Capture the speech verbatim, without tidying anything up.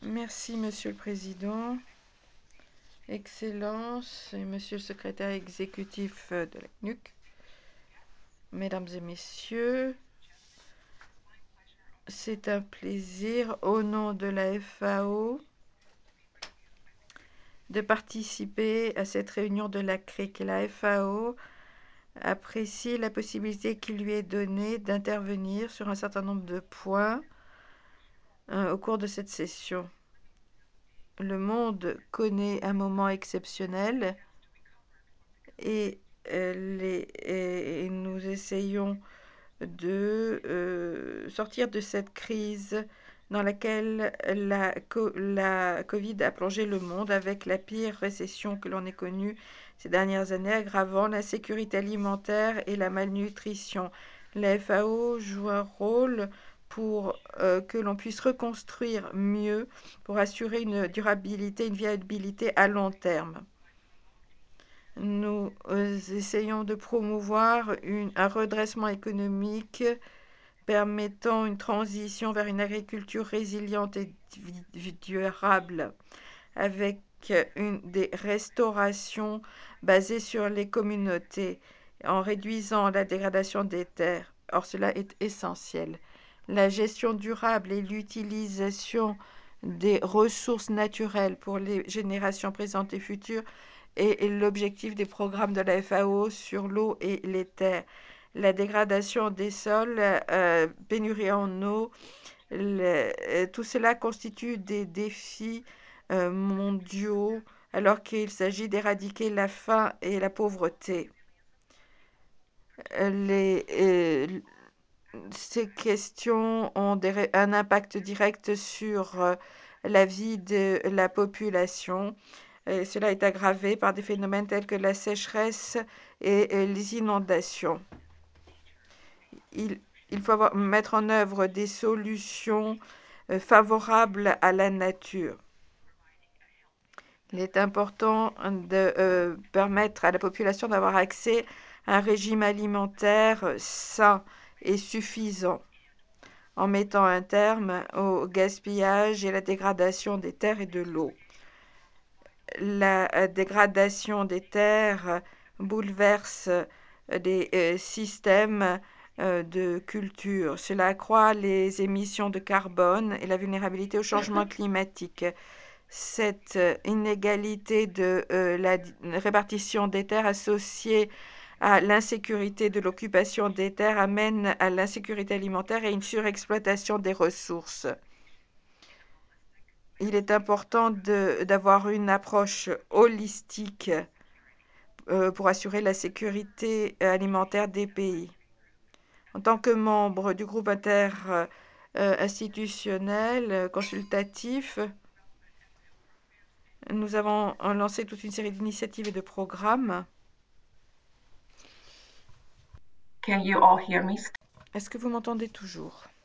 Merci, Monsieur le Président, Excellences et Monsieur le Secrétaire exécutif de la C N U C, Mesdames et Messieurs, c'est un plaisir, au nom de la F A O, de participer à cette réunion de la C R I C. La F A O apprécie la possibilité qui lui est donnée d'intervenir sur un certain nombre de points euh, au cours de cette session. Le monde connaît un moment exceptionnel et, euh, les, et, et nous essayons de euh, sortir de cette crise dans laquelle la, la Covid a plongé le monde avec la pire récession que l'on ait connue ces dernières années, aggravant l'insécurité alimentaire et la malnutrition. La F A O joue un rôle pour euh, que l'on puisse reconstruire mieux, pour assurer une durabilité, une viabilité à long terme. Nous euh, essayons de promouvoir une, un redressement économique permettant une transition vers une agriculture résiliente et durable, avec une des restaurations basées sur les communautés, en réduisant la dégradation des terres. Or, cela est essentiel. La gestion durable et l'utilisation des ressources naturelles pour les générations présentes et futures est l'objectif des programmes de la F A O sur l'eau et les terres. La dégradation des sols, euh, pénurie en eau, le, euh, tout cela constitue des défis euh, mondiaux alors qu'il s'agit d'éradiquer la faim et la pauvreté. Les, euh, ces questions ont des, un impact direct sur euh, la vie de la population. Et cela est aggravé par des phénomènes tels que la sécheresse et, et les inondations. Il, il faut avoir, mettre en œuvre des solutions euh, favorables à la nature. Il est important de euh, permettre à la population d'avoir accès à un régime alimentaire sain et suffisant, en mettant un terme au gaspillage et la dégradation des terres et de l'eau. La dégradation des terres bouleverse des euh, systèmes euh, de culture. Cela accroît les émissions de carbone et la vulnérabilité au changement climatique. Cette inégalité de euh, la répartition des terres associée à l'insécurité de l'occupation des terres amène à l'insécurité alimentaire et une surexploitation des ressources. Il est important d'avoir une approche holistique euh, pour assurer la sécurité alimentaire des pays. En tant que membre du groupe interinstitutionnel euh, consultatif, nous avons lancé toute une série d'initiatives et de programmes. Can you all hear me? Est-ce que vous m'entendez toujours?